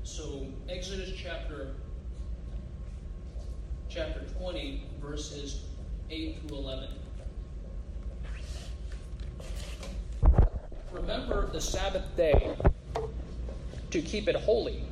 So Exodus chapter 20, verses 8 through 11. Remember the Sabbath day to keep it holy.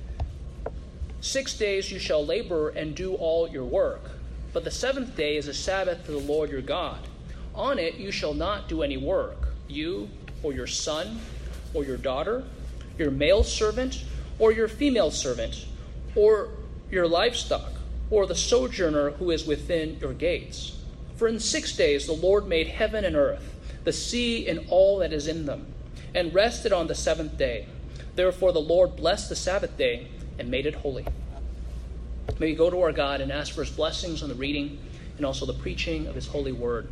6 days you shall labor and do all your work, but the seventh day is a Sabbath to the Lord your God. On it you shall not do any work, you or your son or your daughter, your male servant or your female servant, or your livestock, or the sojourner who is within your gates. For in 6 days the Lord made heaven and earth, the sea and all that is in them, and rested on the seventh day. Therefore the Lord blessed the Sabbath day and made it holy. May we go to our God and ask for his blessings on the reading and also the preaching of his holy word.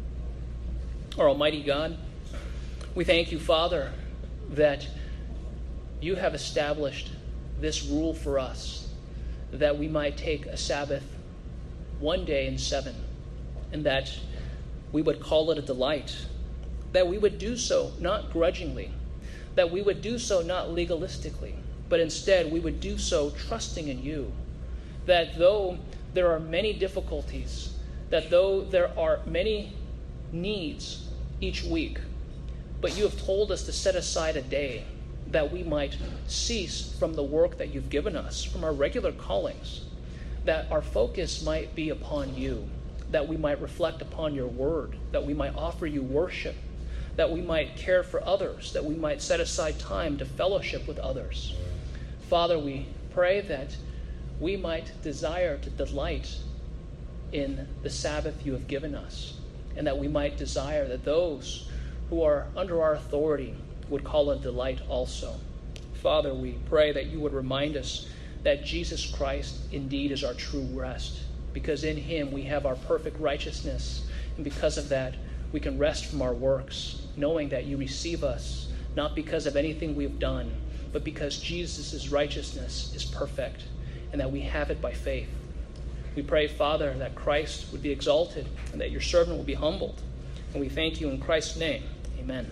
Our almighty God, we thank you, Father, that you have established this rule for us, that we might take a Sabbath one day in 7, and that we would call it a delight, that we would do so not grudgingly, that we would do so not legalistically, but instead we would do so trusting in you, that though there are many difficulties, that though there are many needs each week, but you have told us to set aside a day that we might cease from the work that you've given us, from our regular callings, that our focus might be upon you, that we might reflect upon your word, that we might offer you worship, that we might care for others, that we might set aside time to fellowship with others. Father, we pray that we might desire to delight in the Sabbath you have given us, and that we might desire that those who are under our authority would call it delight also. Father, we pray that you would remind us that Jesus Christ indeed is our true rest, because in him we have our perfect righteousness, and because of that we can rest from our works, knowing that you receive us not because of anything we have done, but because Jesus' righteousness is perfect, and that we have it by faith. We pray, Father, that Christ would be exalted, and that your servant will be humbled. And we thank you in Christ's name. Amen.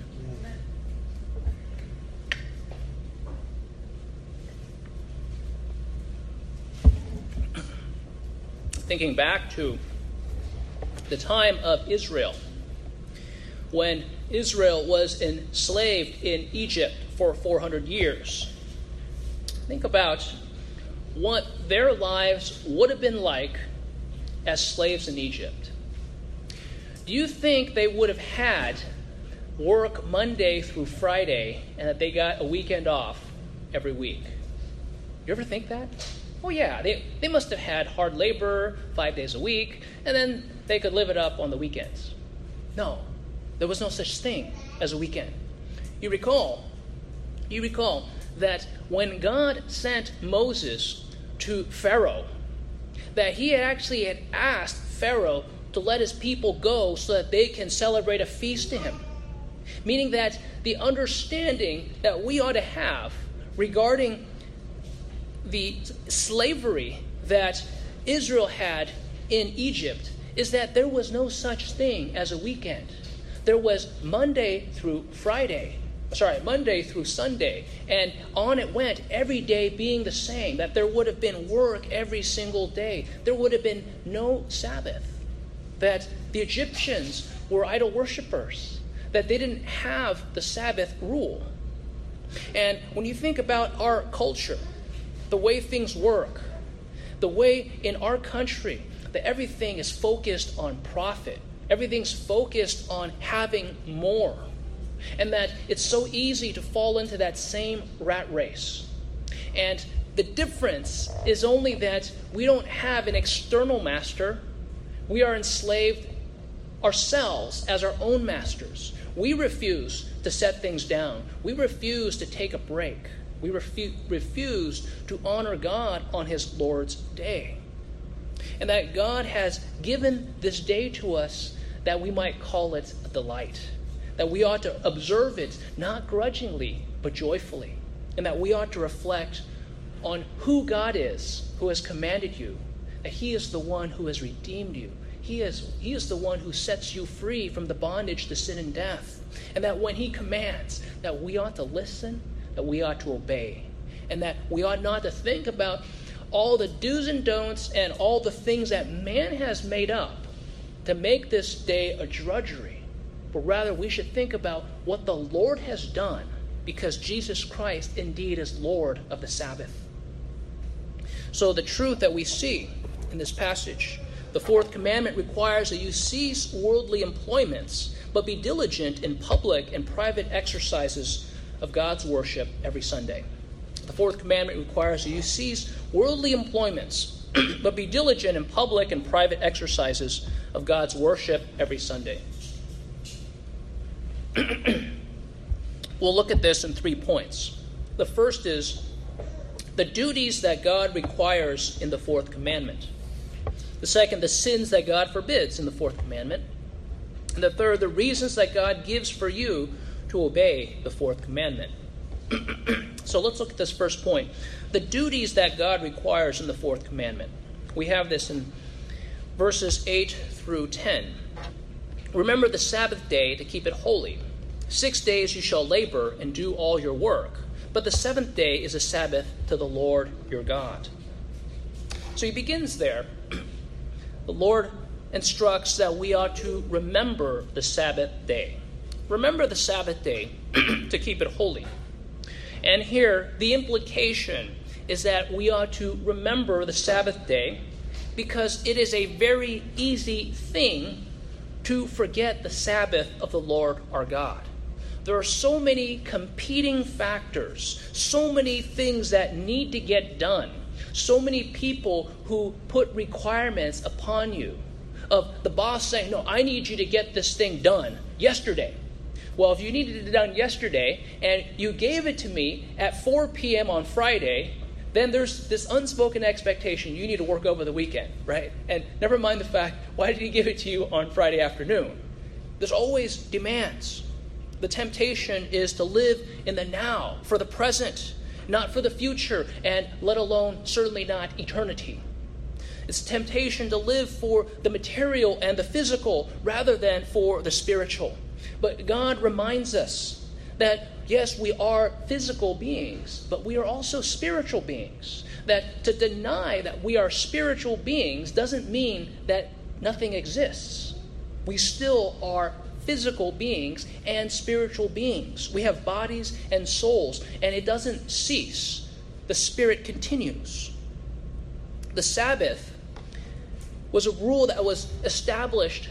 Thinking back to the time of Israel, when Israel was enslaved in Egypt for 400 years. Think about what their lives would have been like as slaves in Egypt. Do you think they would have had work Monday through Friday and that they got a weekend off every week? You ever think that? Oh yeah, they must have had hard labor 5 days a week, and then they could live it up on the weekends. No, there was no such thing as a weekend. You recall that when God sent Moses to Pharaoh, that he actually had asked Pharaoh to let his people go so that they can celebrate a feast to him. Meaning that the understanding that we ought to have regarding the slavery that Israel had in Egypt is that there was no such thing as a weekend. There was Monday through Sunday, and on it went, every day being the same, that there would have been work every single day. There would have been no Sabbath, that the Egyptians were idol worshipers, that they didn't have the Sabbath rule. And when you think about our culture, the way things work, the way in our country that everything is focused on profit, everything's focused on having more, and that it's so easy to fall into that same rat race. And the difference is only that we don't have an external master. We are enslaved ourselves as our own masters. We refuse to set things down. We refuse to take a break. We refuse to honor God on his Lord's day. And that God has given this day to us that we might call it a delight. That we ought to observe it not grudgingly, but joyfully. And that we ought to reflect on who God is, who has commanded you. That he is the one who has redeemed you. He is the one who sets you free from the bondage to sin and death. And that when he commands, that we ought to listen, that we ought to obey. and that we ought not to think about all the do's and don'ts and all the things that man has made up to make this day a drudgery, but rather we should think about what the Lord has done, because Jesus Christ indeed is Lord of the Sabbath. So the truth that we see in this passage, the fourth commandment requires that you cease worldly employments, but be diligent in public and private exercises of God's worship every Sunday. The fourth commandment requires that you cease worldly employments, but be diligent in public and private exercises of God's worship every Sunday. We'll look at this in 3 points. The first is the duties that God requires in the fourth commandment. The second, the sins that God forbids in the fourth commandment. And the third, the reasons that God gives for you to obey the fourth commandment. So let's look at this first point. The duties that God requires in the fourth commandment. We have this in verses 8 through 10. Remember the Sabbath day to keep it holy. 6 days you shall labor and do all your work, but the seventh day is a Sabbath to the Lord your God. So he begins there. The Lord instructs that we ought to remember the Sabbath day. Remember the Sabbath day to keep it holy. And here, the implication is that we ought to remember the Sabbath day because it is a very easy thing to forget the Sabbath of the Lord our God. There are so many competing factors, so many things that need to get done, so many people who put requirements upon you. Of the boss saying, no, I need you to get this thing done yesterday. Well, if you needed it done yesterday and you gave it to me at 4 p.m. on Friday, then there's this unspoken expectation you need to work over the weekend, right? And never mind the fact, why did he give it to you on Friday afternoon? There's always demands. The temptation is to live in the now, for the present, not for the future, and let alone certainly not eternity. It's a temptation to live for the material and the physical rather than for the spiritual. But God reminds us that, yes, we are physical beings, but we are also spiritual beings. That to deny that we are spiritual beings doesn't mean that nothing exists. We still are physical beings and spiritual beings. We have bodies and souls, and it doesn't cease. The Spirit continues. The Sabbath was a rule that was established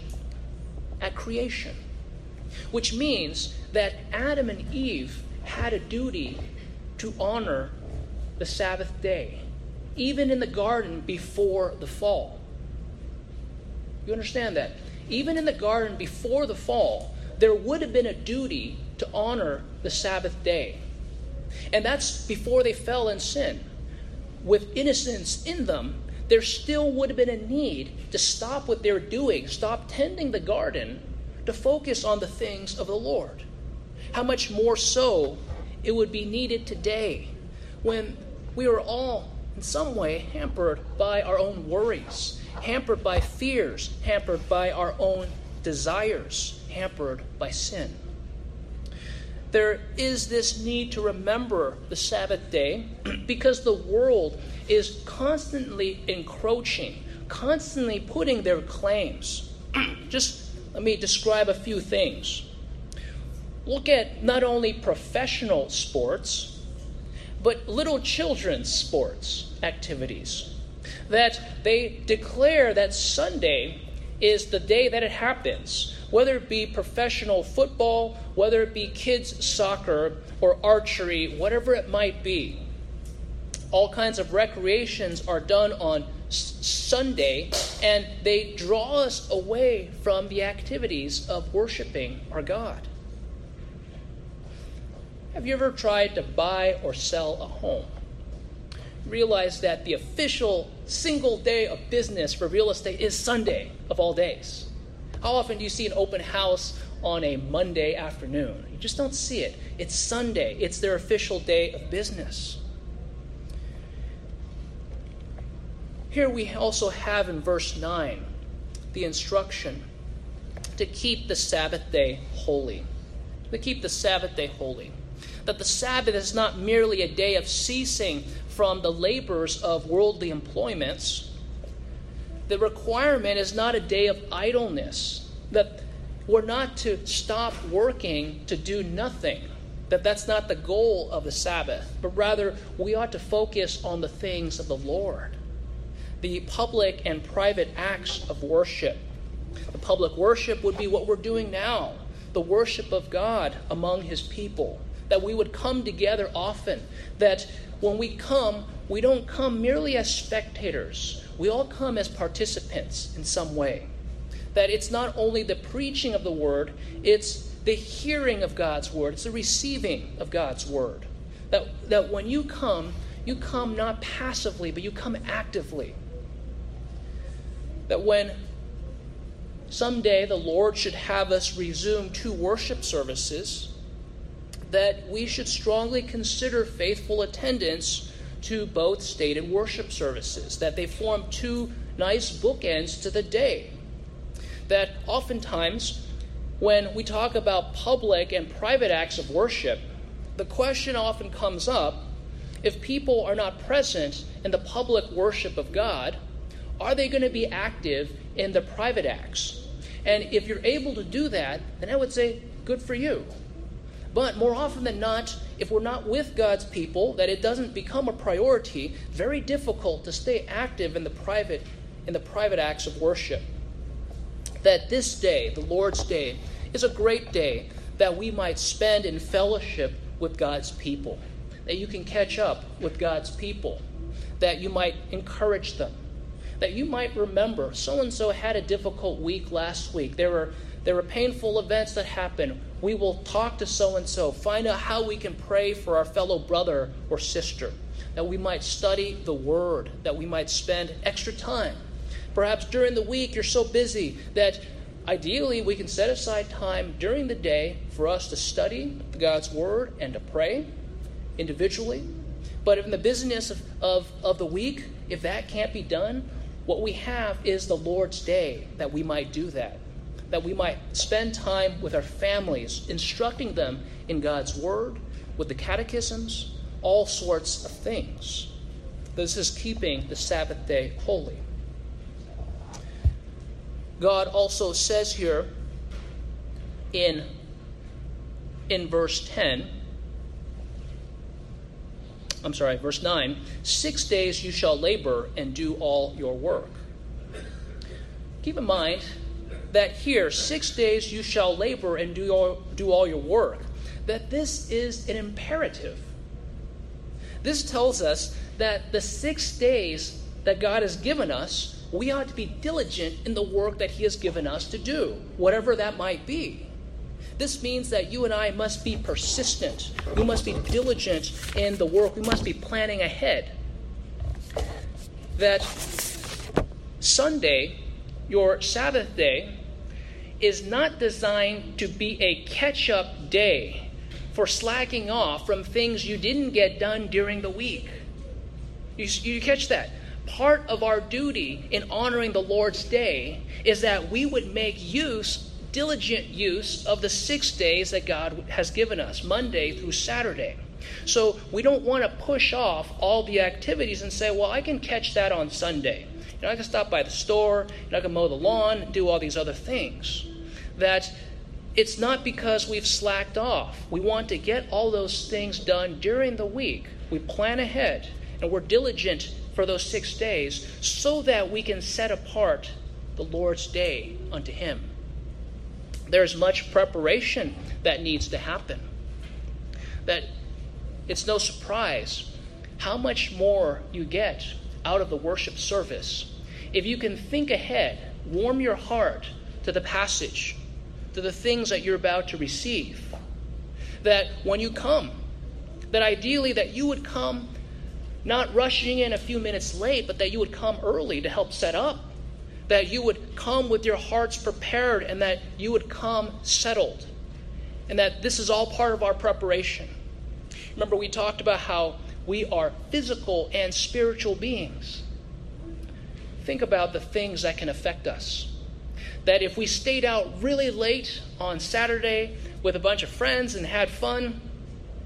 at creation, which means that Adam and Eve had a duty to honor the Sabbath day, even in the garden before the fall. You understand that? Even in the garden before the fall, there would have been a duty to honor the Sabbath day. And that's before they fell in sin. With innocence in them, there still would have been a need to stop what they're doing, stop tending the garden, to focus on the things of the Lord. How much more so it would be needed today when we are all in some way hampered by our own worries, hampered by fears, hampered by our own desires, hampered by sin. There is this need to remember the Sabbath day because the world is constantly encroaching, constantly putting their claims. Just let me describe a few things. Look at not only professional sports, but little children's sports activities. That they declare that Sunday is the day that it happens, whether it be professional football, whether it be kids' soccer or archery, whatever it might be. All kinds of recreations are done on Sunday, and they draw us away from the activities of worshiping our God. Have you ever tried to buy or sell a home? Realize that the official single day of business for real estate is Sunday of all days. How often do you see an open house on a Monday afternoon? You just don't see it. It's Sunday. It's their official day of business. Here we also have in verse 9 the instruction to keep the Sabbath day holy. To keep the Sabbath day holy. That the Sabbath is not merely a day of ceasing from the labors of worldly employments. The requirement is not a day of idleness. That we're not to stop working to do nothing. That's not the goal of the Sabbath. But rather, we ought to focus on the things of the Lord. The public and private acts of worship. The public worship would be what we're doing now. The worship of God among His people. That we would come together often. That when we come, we don't come merely as spectators. We all come as participants in some way. That it's not only the preaching of the Word, it's the hearing of God's Word. It's the receiving of God's Word. That when you come not passively, but you come actively. That when someday the Lord should have us resume 2 worship services, that we should strongly consider faithful attendance to both stated worship services, that they form 2 nice bookends to the day. That oftentimes, when we talk about public and private acts of worship, the question often comes up, if people are not present in the public worship of God, are they going to be active in the private acts? And if you're able to do that, then I would say, good for you. But more often than not, if we're not with God's people, that it doesn't become a priority, very difficult to stay active in the private acts of worship. That this day, the Lord's Day, is a great day that we might spend in fellowship with God's people. That you can catch up with God's people. That you might encourage them. That you might remember, so-and-so had a difficult week last week. There were painful events that happened. We will talk to so-and-so, find out how we can pray for our fellow brother or sister. That we might study the Word. That we might spend extra time. Perhaps during the week you're so busy that ideally we can set aside time during the day for us to study God's Word and to pray individually. But in the busyness of the week, if that can't be done, what we have is the Lord's Day that we might do that. That we might spend time with our families, instructing them in God's Word, with the catechisms, all sorts of things. This is keeping the Sabbath day holy. God also says here in verse 9, 6 days you shall labor and do all your work. Keep in mind that here, 6 days you shall labor and do all your work, that this is an imperative. This tells us that the 6 days that God has given us, we ought to be diligent in the work that He has given us to do, whatever that might be. This means that you and I must be persistent. We must be diligent in the work. We must be planning ahead. That Sunday, your Sabbath day, is not designed to be a catch-up day for slacking off from things you didn't get done during the week. You catch that? Part of our duty in honoring the Lord's Day is that we would make diligent use of the 6 days that God has given us, Monday through Saturday. So we don't want to push off all the activities and say, well, I can catch that on Sunday. I can stop by the store, I can mow the lawn, do all these other things. That it's not because we've slacked off. We want to get all those things done during the week. We plan ahead, and we're diligent for those 6 days so that we can set apart the Lord's day unto Him. There's much preparation that needs to happen. That it's no surprise how much more you get out of the worship service if you can think ahead, warm your heart to the passage, to the things that you're about to receive. That when you come, that ideally that you would come not rushing in a few minutes late, but that you would come early to help set up. That you would come with your hearts prepared and that you would come settled. And that this is all part of our preparation. Remember, we talked about how we are physical and spiritual beings. Think about the things that can affect us. That if we stayed out really late on Saturday with a bunch of friends and had fun,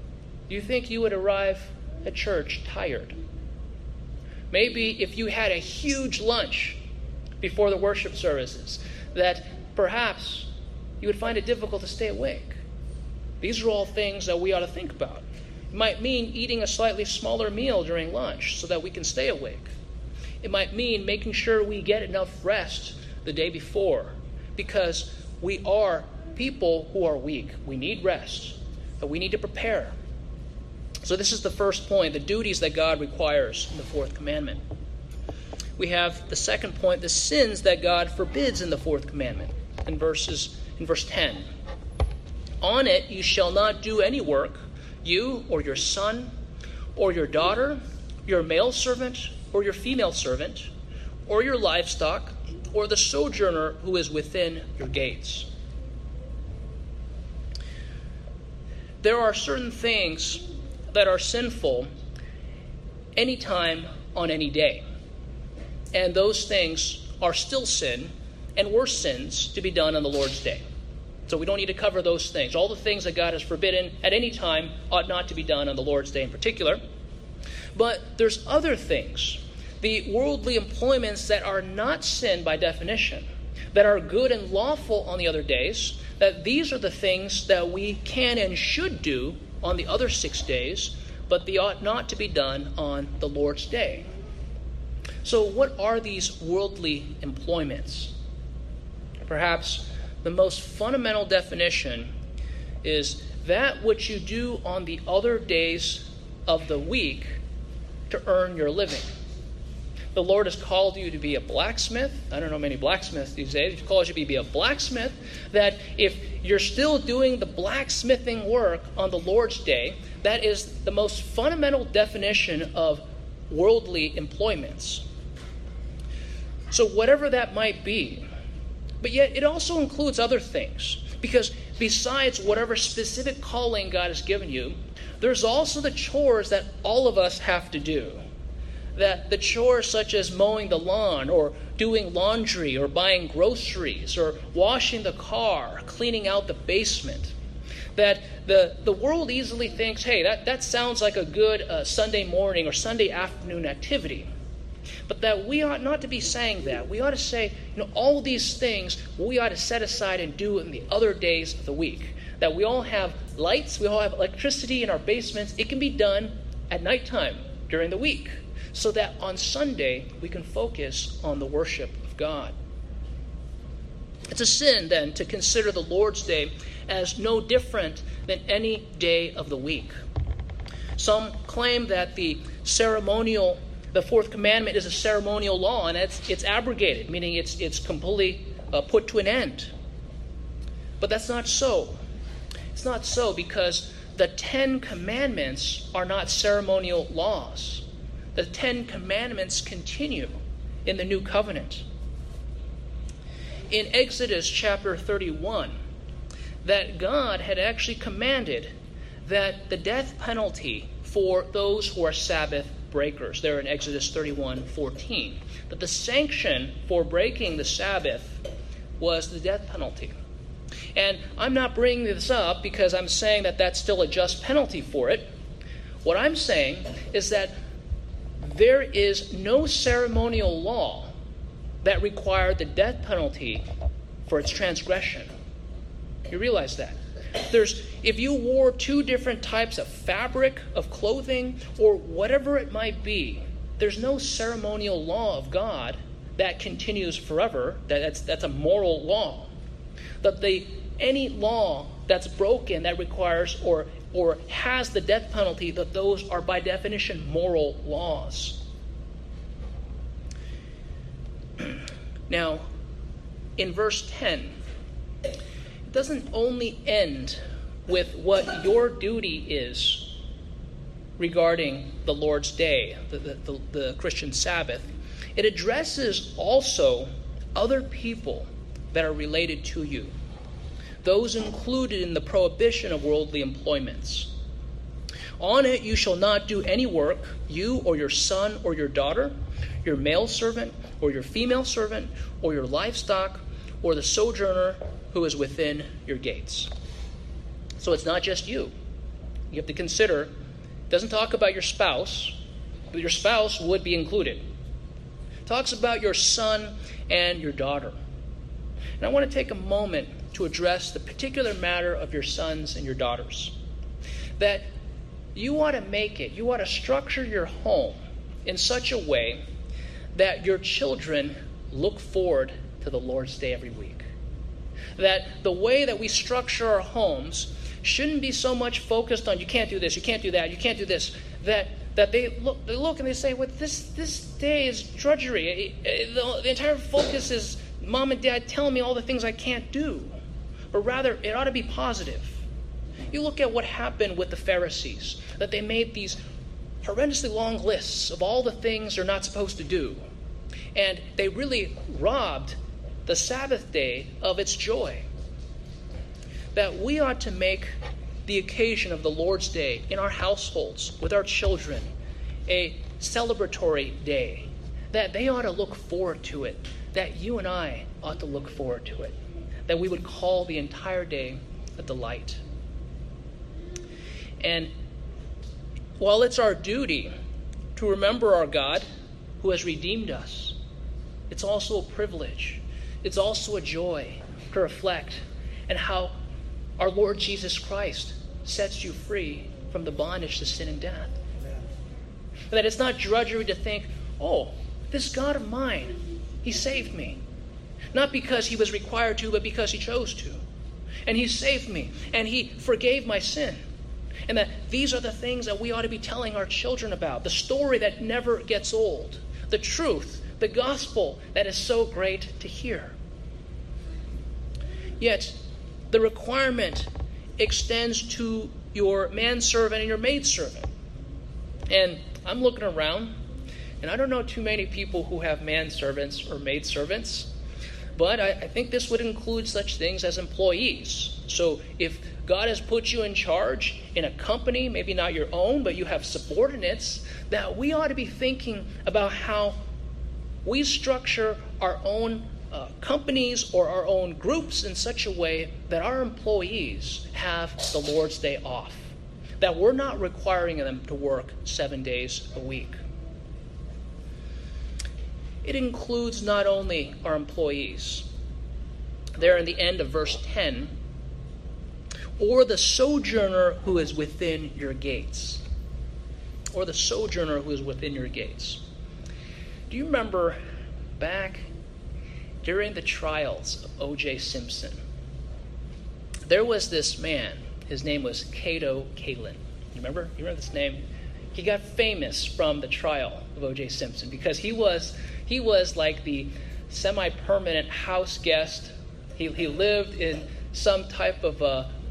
do you think you would arrive at church tired? Maybe if you had a huge lunch before the worship services, that perhaps you would find it difficult to stay awake. These are all things that we ought to think about. It might mean eating a slightly smaller meal during lunch so that we can stay awake. It might mean making sure we get enough rest the day before, because we are people who are weak. We need rest, but we need to prepare. So this is the first point, the duties that God requires in the fourth commandment. We have the second point, the sins that God forbids in the fourth commandment, in verse 10. On it you shall not do any work, you or your son or your daughter, your male servant or your female servant, or your livestock, or the sojourner who is within your gates. There are certain things that are sinful anytime on any day. And those things are still sin and were sins to be done on the Lord's day. So we don't need to cover those things. All the things that God has forbidden at any time ought not to be done on the Lord's day in particular. But there's other things, the worldly employments that are not sin by definition, that are good and lawful on the other days, that these are the things that we can and should do on the other 6 days, but they ought not to be done on the Lord's day. So what are these worldly employments? Perhaps the most fundamental definition is that which you do on the other days of the week to earn your living. The Lord has called you to be a blacksmith. I don't know many blacksmiths these days. He calls you to be a blacksmith. That if you're still doing the blacksmithing work on the Lord's day, that is the most fundamental definition of worldly employments. So whatever that might be, but yet it also includes other things. Because besides whatever specific calling God has given you, there's also the chores that all of us have to do. That the chores such as mowing the lawn, or doing laundry, or buying groceries, or washing the car, cleaning out the basement. That the world easily thinks, hey, that sounds like a good Sunday morning or Sunday afternoon activity. But that we ought not to be saying that. We ought to say, all these things we ought to set aside and do in the other days of the week. That we all have lights, we all have electricity in our basements. It can be done at nighttime during the week, so that on Sunday we can focus on the worship of God. It's a sin, then, to consider the Lord's Day as no different than any day of the week. Some claim that the fourth commandment is a ceremonial law, and it's abrogated, meaning it's completely put to an end. But that's not so. It's not so, because the 10 commandments are not ceremonial laws. The 10 commandments continue in the new covenant. In Exodus chapter 31, that God had actually commanded that the death penalty for those who are Sabbath breakers, there in Exodus 31:14, that the sanction for breaking the Sabbath was the death penalty. And I'm not bringing this up because I'm saying that that's still a just penalty for it. What I'm saying is that there is no ceremonial law that required the death penalty for its transgression. You realize that? If you wore 2 different types of fabric, of clothing, or whatever it might be, there's no ceremonial law of God that continues forever. That's a moral law. That any law that's broken that requires or has the death penalty, that those are by definition moral laws. Now, in verse 10, it doesn't only end with what your duty is regarding the Lord's Day, the Christian Sabbath. It addresses also other people that are related to you, those included in the prohibition of worldly employments. On it you shall not do any work, you or your son or your daughter, your male servant or your female servant, or your livestock, or the sojourner who is within your gates. So it's not just you. You have to consider It doesn't talk about your spouse, but your spouse would be included. It talks about your son and your daughter. And I want to take a moment to address the particular matter of your sons and your daughters. That you ought to you ought to structure your home in such a way that your children look forward to the Lord's Day every week. That the way that we structure our homes shouldn't be so much focused on you can't do this, you can't do that, you can't do this, that they look and they say, well, this day is drudgery. The entire focus is mom and dad telling me all the things I can't do. But rather, it ought to be positive. You look at what happened with the Pharisees, that they made these horrendously long lists of all the things they're not supposed to do. And they really robbed the Sabbath day of its joy. That we ought to make the occasion of the Lord's Day in our households, with our children, a celebratory day. That they ought to look forward to it. That you and I ought to look forward to it. That we would call the entire day a delight. And while it's our duty to remember our God who has redeemed us, it's also a privilege. It's also a joy to reflect on how our Lord Jesus Christ sets you free from the bondage to sin and death. Amen. That it's not drudgery to think, oh, this God of mine, he saved me. Not because he was required to, but because he chose to. And he saved me, and he forgave my sin. And that these are the things that we ought to be telling our children about. The story that never gets old. The truth, the gospel that is so great to hear. Yet, the requirement extends to your manservant and your maidservant. And I'm looking around, and I don't know too many people who have manservants or maidservants. But I think this would include such things as employees. So if God has put you in charge in a company, maybe not your own, but you have subordinates, that we ought to be thinking about how we structure our own companies or our own groups in such a way that our employees have the Lord's Day off. That we're not requiring them to work 7 days a week. It includes not only our employees. There in the end of verse 10, or the sojourner who is within your gates. Or the sojourner who is within your gates. Do you remember back during the trials of O.J. Simpson? There was this man. His name was Cato Kalin. You remember? You remember this name? He got famous from the trial of O.J. Simpson because he was like the semi-permanent house guest. He lived in some type of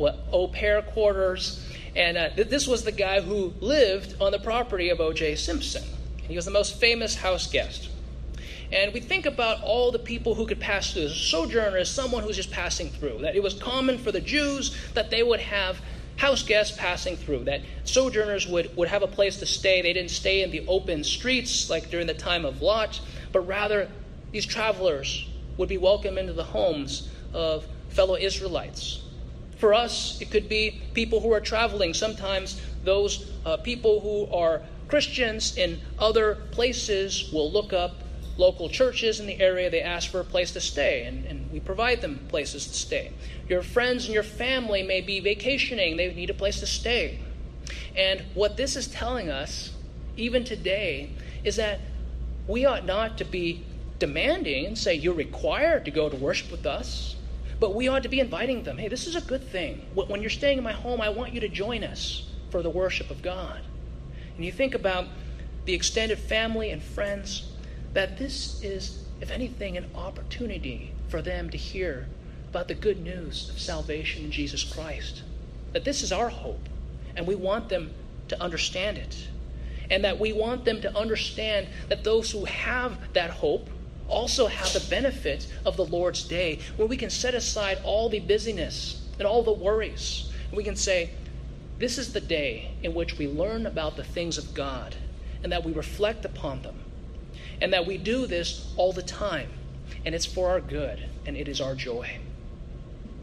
au pair quarters. And this was the guy who lived on the property of O.J. Simpson. He was the most famous house guest. And we think about all the people who could pass through. A sojourner is someone who's just passing through. That it was common for the Jews that they would have house guests passing through, that sojourners would have a place to stay. They didn't stay in the open streets like during the time of Lot, but rather these travelers would be welcomed into the homes of fellow Israelites. For us, it could be people who are traveling. Sometimes those people who are Christians in other places will look up local churches in the area. They ask for a place to stay, and we provide them places to stay. Your friends and your family may be vacationing. They need a place to stay. And what this is telling us, even today, is that we ought not to be demanding and say, you're required to go to worship with us. But we ought to be inviting them. Hey, this is a good thing. When you're staying in my home, I want you to join us for the worship of God. And you think about the extended family and friends, that this is, if anything, an opportunity for them to hear about the good news of salvation in Jesus Christ. That this is our hope, and we want them to understand it. And that we want them to understand that those who have that hope also have the benefit of the Lord's Day, where we can set aside all the busyness and all the worries. And we can say, this is the day in which we learn about the things of God, and that we reflect upon them. And that we do this all the time. And it's for our good, and it is our joy.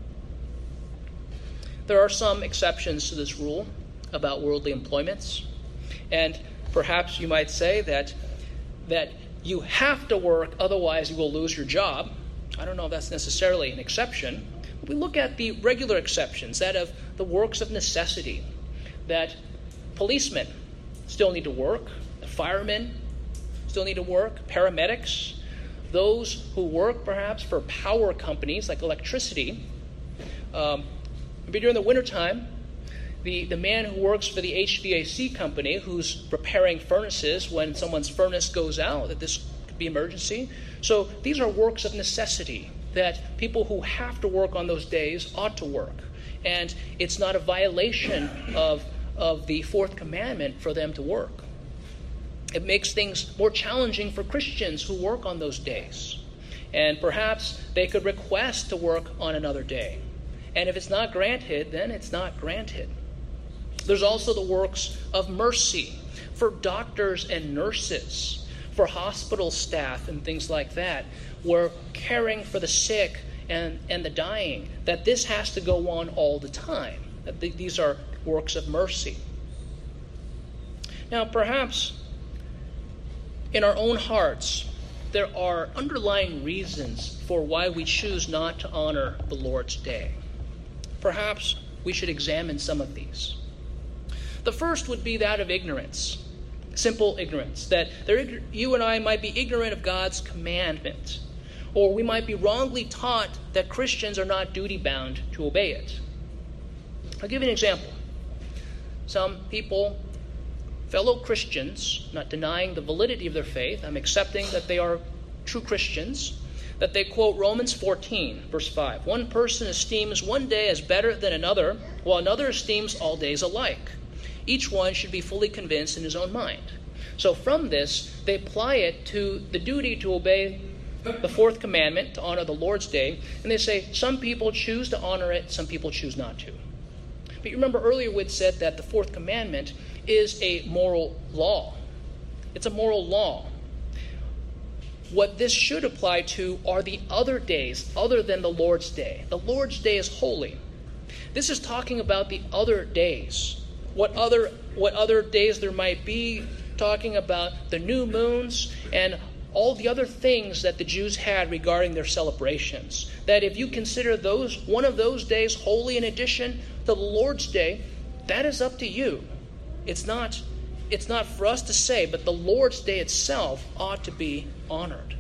There are some exceptions to this rule about worldly employments. And perhaps you might say that you have to work, otherwise you will lose your job. I don't know if that's necessarily an exception. But we look at the regular exceptions, that of the works of necessity, that policemen still need to work, the firemen still need to work, paramedics, those who work perhaps for power companies like electricity. Maybe during the wintertime, the man who works for the HVAC company who's repairing furnaces when someone's furnace goes out, that this could be emergency. So these are works of necessity that people who have to work on those days ought to work. And it's not a violation of the fourth commandment for them to work. It makes things more challenging for Christians who work on those days. And perhaps they could request to work on another day. And if it's not granted, then it's not granted. There's also the works of mercy for doctors and nurses, for hospital staff and things like that. We're caring for the sick and the dying, that this has to go on all the time. That these are works of mercy. Now, perhaps in our own hearts, there are underlying reasons for why we choose not to honor the Lord's Day. Perhaps we should examine some of these. The first would be that of ignorance, simple ignorance, that you and I might be ignorant of God's commandment, or we might be wrongly taught that Christians are not duty-bound to obey it. I'll give you an example. Some people, fellow Christians, not denying the validity of their faith, I'm accepting that they are true Christians, that they quote Romans 14, verse 5. One person esteems one day as better than another, while another esteems all days alike. Each one should be fully convinced in his own mind. So from this, they apply it to the duty to obey the fourth commandment, to honor the Lord's Day, and they say some people choose to honor it, some people choose not to. But you remember earlier we had said that the fourth commandment is a moral law. It's a moral law. What this should apply to are the other days other than the Lord's Day. The Lord's Day is holy. This is talking about the other days. What other days there might be, talking about the new moons and all the other things that the Jews had regarding their celebrations. That if you consider one of those days holy in addition to the Lord's Day, that is up to you. It's not for us to say, but the Lord's Day itself ought to be honored.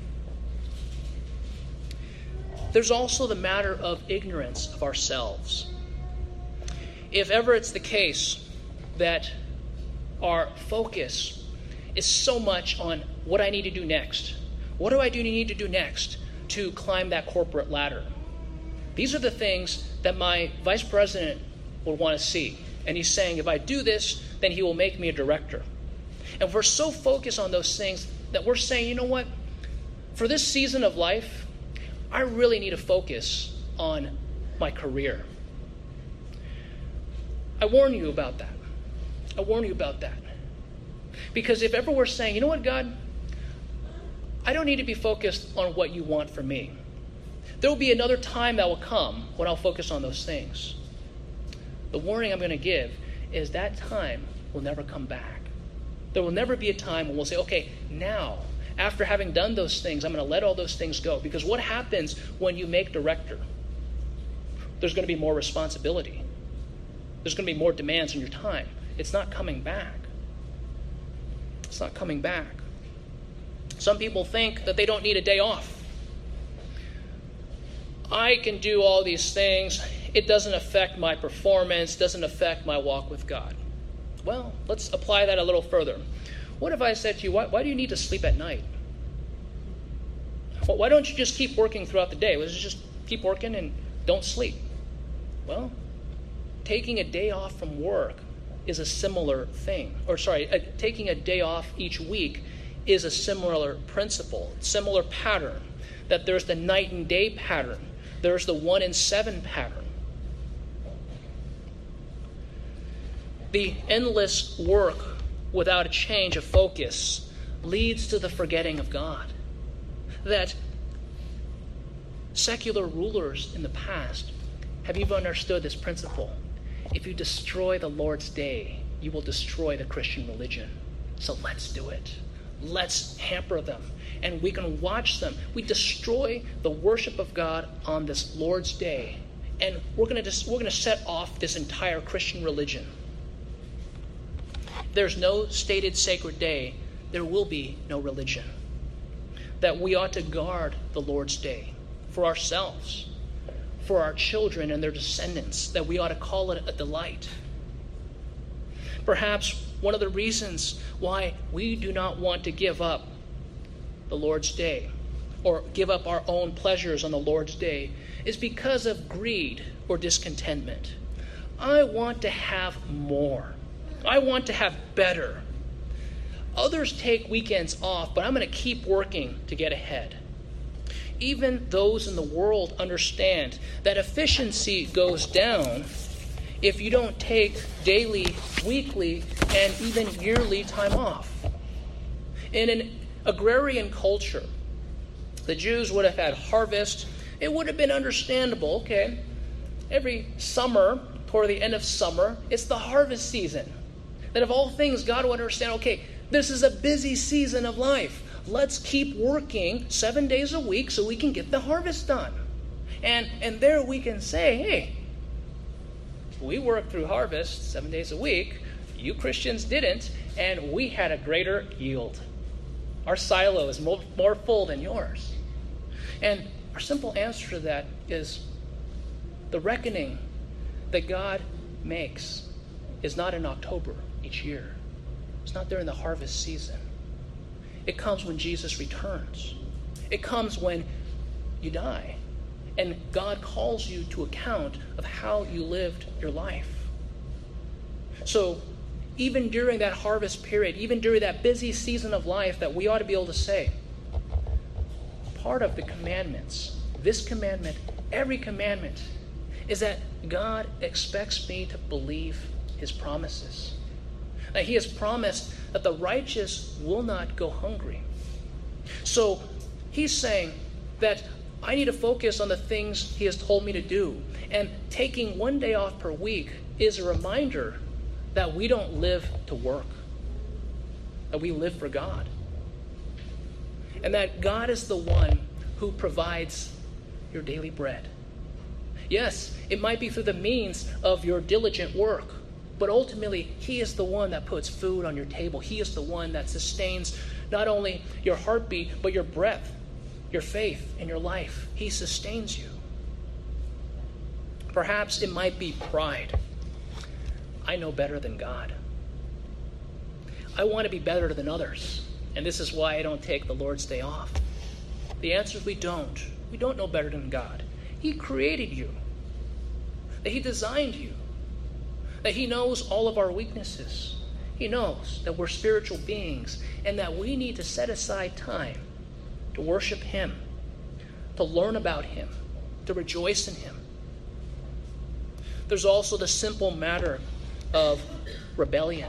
There's also the matter of ignorance of ourselves. If ever it's the case that our focus is so much on what I need to do next. What do I need to do next to climb that corporate ladder? These are the things that my vice president would want to see. And he's saying, if I do this, then he will make me a director. And we're so focused on those things that we're saying, you know what? For this season of life, I really need to focus on my career. I warn you about that. I warn you about that. Because if ever we're saying, you know what, God? I don't need to be focused on what you want for me. There will be another time that will come when I'll focus on those things. The warning I'm going to give is that time will never come back. There will never be a time when we'll say, okay, now, after having done those things, I'm going to let all those things go. Because what happens when you make director? There's going to be more responsibility. There's going to be more demands on your time. It's not coming back. It's not coming back. Some people think that they don't need a day off. I can do all these things. It doesn't affect my performance, doesn't affect my walk with God. Well, let's apply that a little further. What if I said to you, why do you need to sleep at night? Well, why don't you just keep working throughout the day? Let's just keep working and don't sleep. Well, taking a day off from work is a similar thing. Taking a day off each week is a similar principle, similar pattern. That there's the night and day pattern. There's the 1 and 7 pattern. The endless work without a change of focus leads to the forgetting of God. That secular rulers in the past have even understood this principle. If you destroy the Lord's Day, you will destroy the Christian religion. So let's do it. Let's hamper them. And we can watch them. We destroy the worship of God on this Lord's Day. And we're going to set off this entire Christian religion. There's no stated sacred day. There will be no religion. That we ought to guard the Lord's Day for ourselves, for our children and their descendants, that we ought to call it a delight. Perhaps one of the reasons why we do not want to give up the Lord's Day or give up our own pleasures on the Lord's Day is because of greed or discontentment. I want to have more. I want to have better. Others take weekends off, but I'm going to keep working to get ahead. Even those in the world understand that efficiency goes down if you don't take daily, weekly, and even yearly time off. In an agrarian culture, the Jews would have had harvest. It would have been understandable, okay, every summer, toward the end of summer, it's the harvest season. That of all things, God would understand, okay, this is a busy season of life. Let's keep working 7 days a week so we can get the harvest done. And there we can say, hey, we worked through harvest 7 days a week. You Christians didn't, and we had a greater yield. Our silo is more full than yours. And our simple answer to that is the reckoning that God makes is not in October each year. It's not during the harvest season. It comes when Jesus returns. It comes when you die. And God calls you to account of how you lived your life. So even during that harvest period, even during that busy season of life, that we ought to be able to say, part of the commandments, this commandment, every commandment, is that God expects me to believe his promises. That he has promised that the righteous will not go hungry. So he's saying that I need to focus on the things he has told me to do. And taking 1 day off per week is a reminder that we don't live to work, that we live for God. And that God is the one who provides your daily bread. Yes, it might be through the means of your diligent work, but ultimately, he is the one that puts food on your table. He is the one that sustains not only your heartbeat, but your breath, your faith, and your life. He sustains you. Perhaps it might be pride. I know better than God. I want to be better than others, and this is why I don't take the Lord's Day off. The answer is we don't. We don't know better than God. He created you. That he designed you. That he knows all of our weaknesses. He knows that we're spiritual beings and that we need to set aside time to worship him, to learn about him, to rejoice in him. There's also the simple matter of rebellion.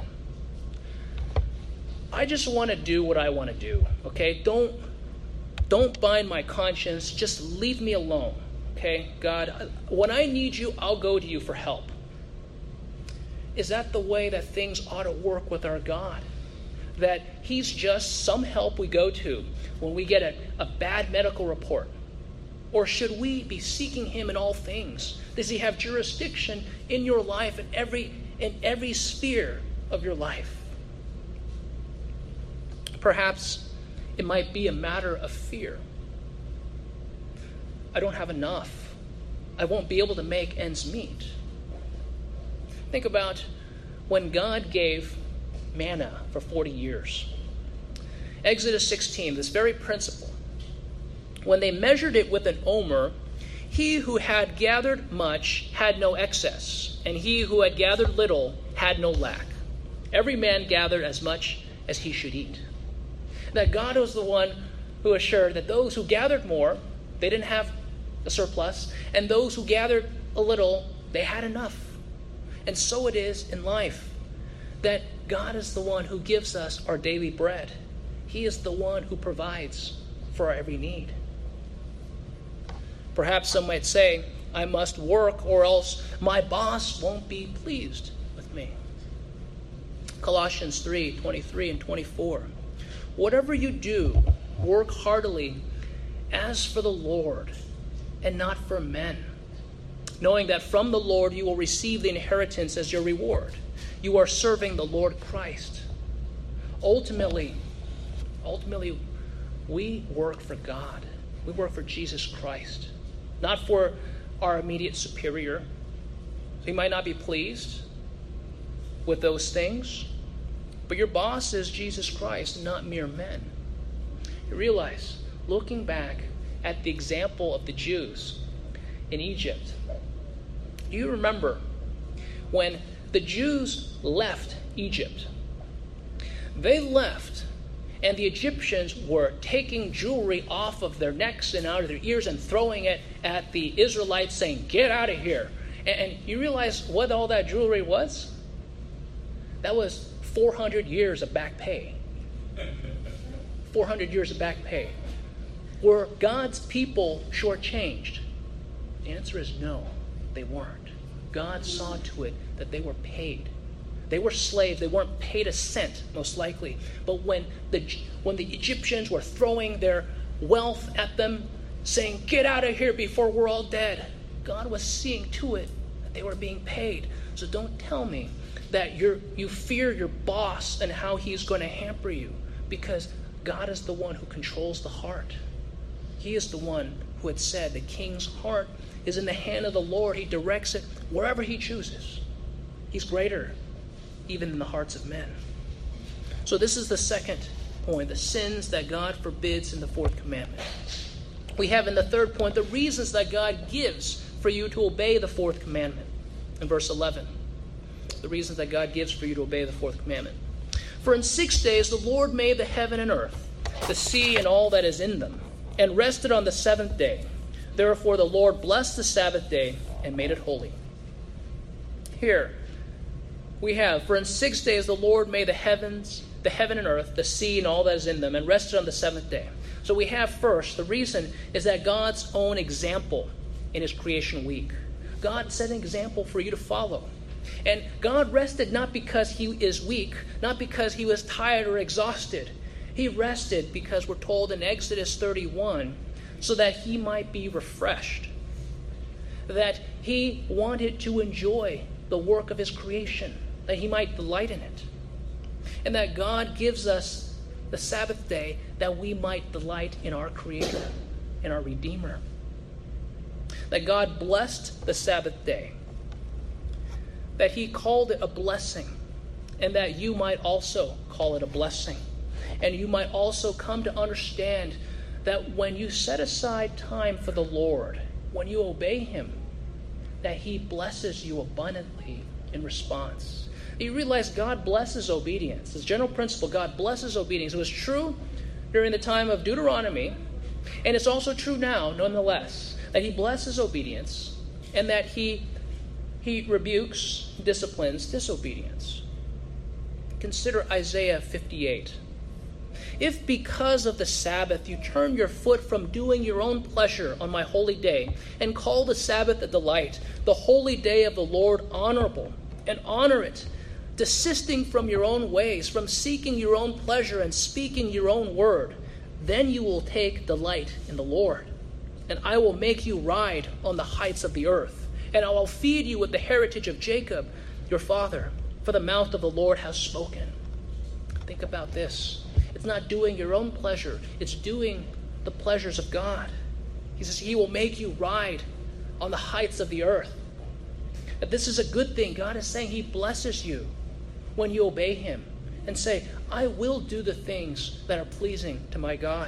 I just want to do what I want to do, okay? Don't bind my conscience. Just leave me alone, okay? God, when I need you, I'll go to you for help. Is that the way that things ought to work with our God? That he's just some help we go to when we get a bad medical report? Or should we be seeking him in all things? Does he have jurisdiction in your life, in every sphere of your life? Perhaps it might be a matter of fear. I don't have enough. I won't be able to make ends meet. Think about when God gave manna for 40 years. Exodus 16, this very principle. When they measured it with an omer, he who had gathered much had no excess, and he who had gathered little had no lack. Every man gathered as much as he should eat. That God was the one who assured that those who gathered more, they didn't have a surplus, and those who gathered a little, they had enough. And so it is in life, that God is the one who gives us our daily bread. He is the one who provides for our every need. Perhaps some might say, I must work or else my boss won't be pleased with me. Colossians 3:23 and 24. Whatever you do, work heartily as for the Lord and not for men, knowing that from the Lord you will receive the inheritance as your reward. You are serving the Lord Christ. Ultimately, we work for God. We work for Jesus Christ, not for our immediate superior. He might not be pleased with those things, but your boss is Jesus Christ, not mere men. You realize, looking back at the example of the Jews in Egypt, do you remember when the Jews left Egypt? They left, and the Egyptians were taking jewelry off of their necks and out of their ears and throwing it at the Israelites, saying, "Get out of here." And you realize what all that jewelry was? That was 400 years of back pay. 400 years of back pay. Were God's people shortchanged? The answer is no, they weren't. God saw to it that they were paid. They were slaves. They weren't paid a cent, most likely. But when the Egyptians were throwing their wealth at them, saying, "Get out of here before we're all dead," God was seeing to it that they were being paid. So don't tell me that you fear your boss and how he's going to hamper you, because God is the one who controls the heart. He is the one who had said the king's heart is in the hand of the Lord. He directs it wherever he chooses. He's greater even in the hearts of men. So this is the second point, the sins that God forbids in the fourth commandment. We have in the third point the reasons that God gives for you to obey the fourth commandment. In verse 11, the reasons that God gives for you to obey the fourth commandment. For in 6 days the Lord made the heaven and earth, the sea and all that is in them, and rested on the seventh day. Therefore the Lord blessed the Sabbath day and made it holy. Here we have, for in 6 days the Lord made the heaven and earth, the sea and all that is in them, and rested on the seventh day. So we have first, the reason is that God's own example in his creation week. God set an example for you to follow. And God rested not because he is weak, not because he was tired or exhausted. He rested because we're told in Exodus 31, so that he might be refreshed. That he wanted to enjoy the work of his creation, that he might delight in it. And that God gives us the Sabbath day that we might delight in our Creator, in our Redeemer. That God blessed the Sabbath day, that he called it a blessing, and that you might also call it a blessing. And you might also come to understand that when you set aside time for the Lord, when you obey him, that he blesses you abundantly in response. You realize God blesses obedience. As a general principle, God blesses obedience. It was true during the time of Deuteronomy, and it's also true now, nonetheless, that he blesses obedience and that he rebukes, disciplines disobedience. Consider Isaiah 58. If because of the Sabbath you turn your foot from doing your own pleasure on my holy day, and call the Sabbath a delight, the holy day of the Lord honorable, and honor it, desisting from your own ways, from seeking your own pleasure and speaking your own word, then you will take delight in the Lord. And I will make you ride on the heights of the earth, and I will feed you with the heritage of Jacob, your father, for the mouth of the Lord has spoken. Think about this. It's not doing your own pleasure. It's doing the pleasures of God. He says he will make you ride on the heights of the earth. That this is a good thing. God is saying he blesses you when you obey him and say, I will do the things that are pleasing to my God.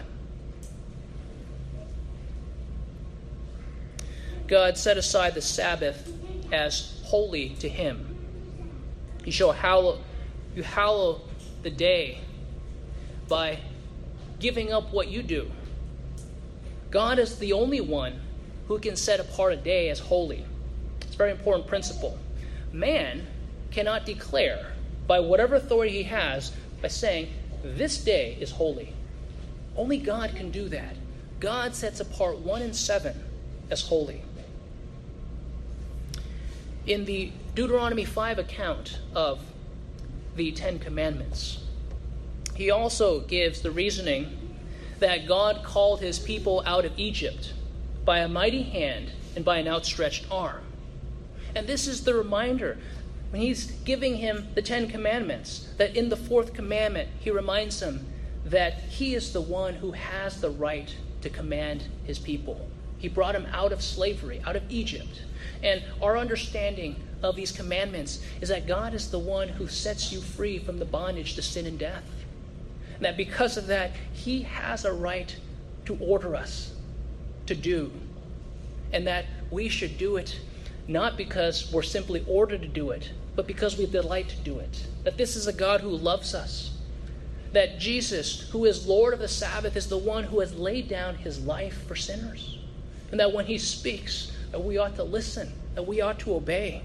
God set aside the Sabbath as holy to him. You hallow the day by giving up what you do. God is the only one who can set apart a day as holy. It's a very important principle. Man cannot declare by whatever authority he has by saying, this day is holy. Only God can do that. God sets apart 1 and 7 as holy. In the Deuteronomy 5 account of the Ten Commandments. He also gives the reasoning that God called his people out of Egypt by a mighty hand and by an outstretched arm. And this is the reminder when he's giving him the Ten Commandments, that in the fourth commandment he reminds him that he is the one who has the right to command his people. He brought him out of slavery, out of Egypt. And our understanding of these commandments is that God is the one who sets you free from the bondage to sin and death. And that because of that, he has a right to order us to do. And that we should do it not because we're simply ordered to do it, but because we delight to do it. That this is a God who loves us. That Jesus, who is Lord of the Sabbath, is the one who has laid down his life for sinners. And that when he speaks, that we ought to listen, that we ought to obey.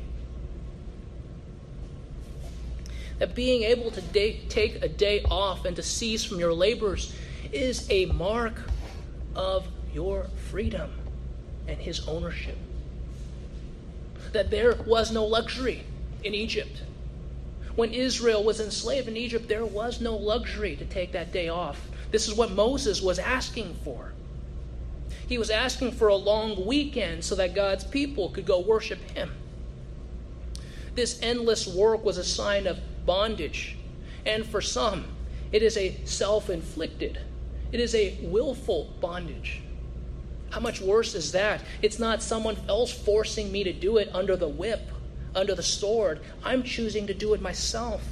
That being able to take a day off and to cease from your labors is a mark of your freedom and his ownership. That there was no luxury in Egypt. When Israel was enslaved in Egypt, there was no luxury to take that day off. This is what Moses was asking for. He was asking for a long weekend so that God's people could go worship him. This endless work was a sign of bondage. And for some, it is a self-inflicted. It is a willful bondage. How much worse is that? It's not someone else forcing me to do it under the whip, under the sword. I'm choosing to do it myself.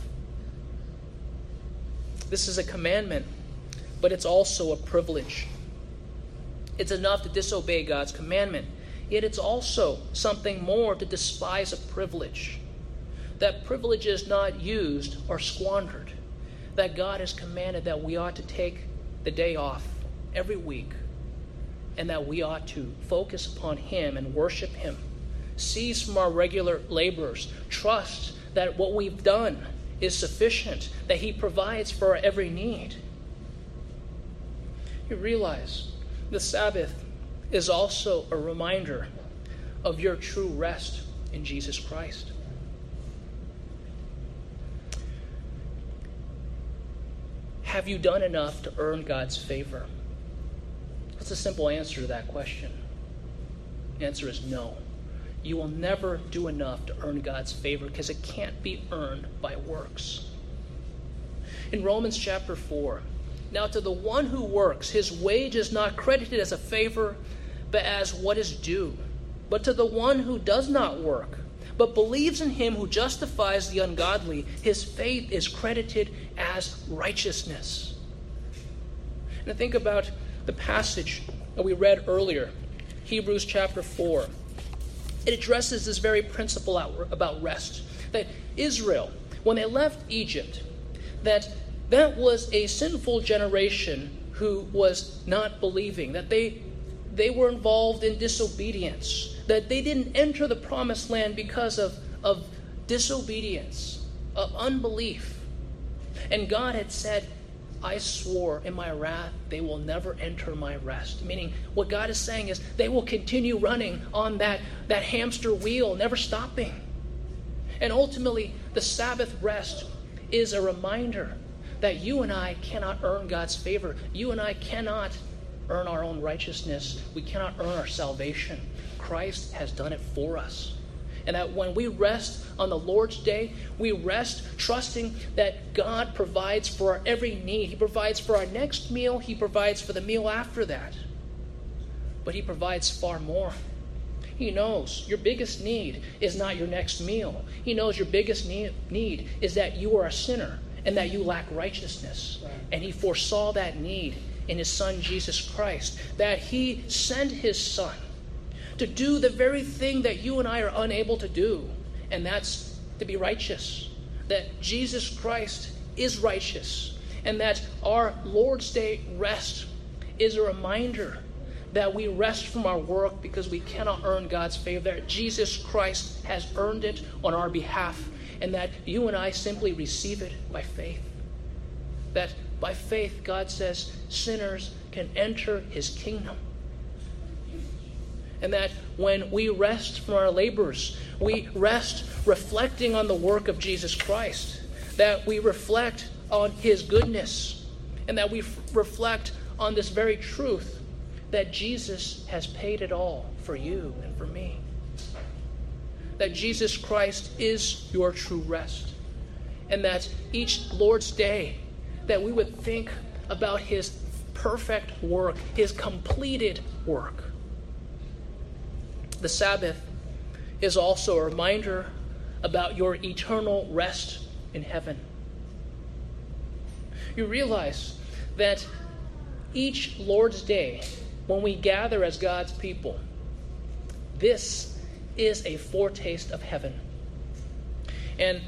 This is a commandment, but it's also a privilege. It's enough to disobey God's commandment, yet it's also something more to despise a privilege. That privilege is not used or squandered. That God has commanded that we ought to take the day off every week, and that we ought to focus upon him and worship him. Cease from our regular labors. Trust that what we've done is sufficient, that he provides for our every need. You realize the Sabbath is also a reminder of your true rest in Jesus Christ. Have you done enough to earn God's favor? What's a simple answer to that question? The answer is no. You will never do enough to earn God's favor because it can't be earned by works. In Romans chapter 4, now to the one who works, his wage is not credited as a favor, but as what is due. But to the one who does not work, but believes in him who justifies the ungodly, his faith is credited as righteousness. And think about the passage that we read earlier, Hebrews chapter 4. It addresses this very principle about rest. That Israel, when they left Egypt, that was a sinful generation who was not believing, that they were involved in disobedience, that they didn't enter the promised land because of disobedience, of unbelief. And God had said, I swore in my wrath, they will never enter my rest. Meaning, what God is saying is, they will continue running on that hamster wheel, never stopping. And ultimately, the Sabbath rest is a reminder that you and I cannot earn God's favor. You and I cannot earn our own righteousness. We cannot earn our salvation. Christ has done it for us. And that when we rest on the Lord's day, we rest trusting that God provides for our every need. He provides for our next meal. He provides for the meal after that. But he provides far more. He knows your biggest need is not your next meal. He knows your biggest need is that you are a sinner and that you lack righteousness. Right. And he foresaw that need in his Son, Jesus Christ, that he sent his Son to do the very thing that you and I are unable to do, and that's to be righteous. That Jesus Christ is righteous, and that our Lord's Day rest is a reminder that we rest from our work because we cannot earn God's favor, that Jesus Christ has earned it on our behalf, and that you and I simply receive it by faith. That by faith, God says, sinners can enter his kingdom. And that when we rest from our labors, we rest reflecting on the work of Jesus Christ. that we reflect on his goodness, and that we reflect on this very truth that Jesus has paid it all for you and for me. That Jesus Christ is your true rest. And that each Lord's Day, that we would think about his perfect work, his completed work. The Sabbath is also a reminder about your eternal rest in heaven. You realize that each Lord's Day, when we gather as God's people, this is a foretaste of heaven. And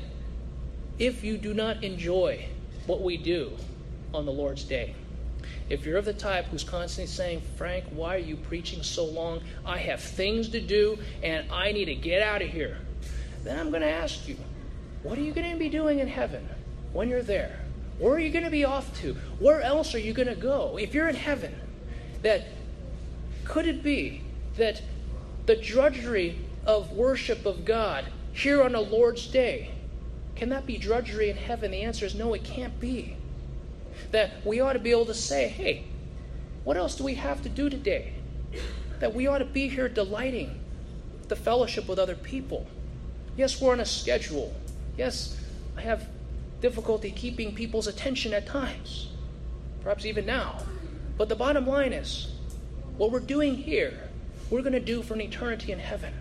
if you do not enjoy what we do on the Lord's Day, if you're of the type who's constantly saying, Frank, why are you preaching so long? I have things to do and I need to get out of here. Then I'm going to ask you, what are you going to be doing in heaven when you're there? Where are you going to be off to? Where else are you going to go? If you're in heaven, that could it be that the drudgery of worship of God here on the Lord's Day, can that be drudgery in heaven? The answer is no, it can't be. That we ought to be able to say, hey, what else do we have to do today? That we ought to be here delighting the fellowship with other people. Yes, we're on a schedule. Yes, I have difficulty keeping people's attention at times, perhaps even now. But the bottom line is, what we're doing here, we're going to do for an eternity in heaven.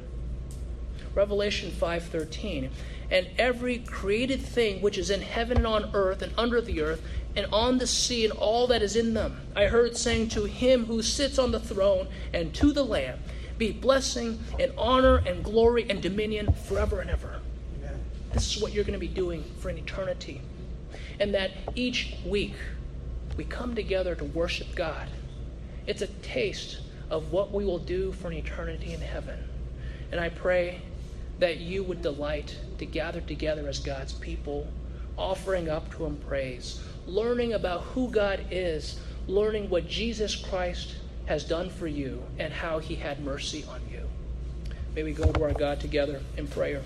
Revelation 5:13, and every created thing which is in heaven and on earth and under the earth and on the sea and all that is in them, I heard saying to him who sits on the throne and to the Lamb, be blessing and honor and glory and dominion forever and ever. Amen. This is what you're going to be doing for an eternity. And that each week we come together to worship God. It's a taste of what we will do for an eternity in heaven. And I pray that you would delight to gather together as God's people, offering up to him praise, learning about who God is, learning what Jesus Christ has done for you and how he had mercy on you. May we go to our God together in prayer.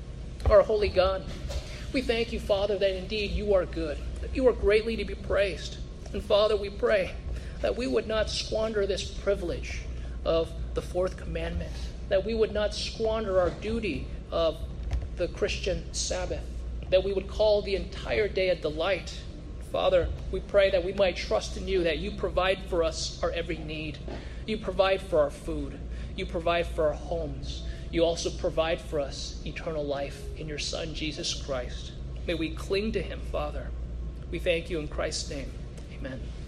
Our holy God, we thank you, Father, that indeed you are good, that you are greatly to be praised. And Father, we pray that we would not squander this privilege of the fourth commandment, that we would not squander our duty of the Christian Sabbath, that we would call the entire day a delight. Father, we pray that we might trust in you, that you provide for us our every need. You provide for our food. You provide for our homes. You also provide for us eternal life in your Son, Jesus Christ. May we cling to him, Father. We thank you in Christ's name. Amen.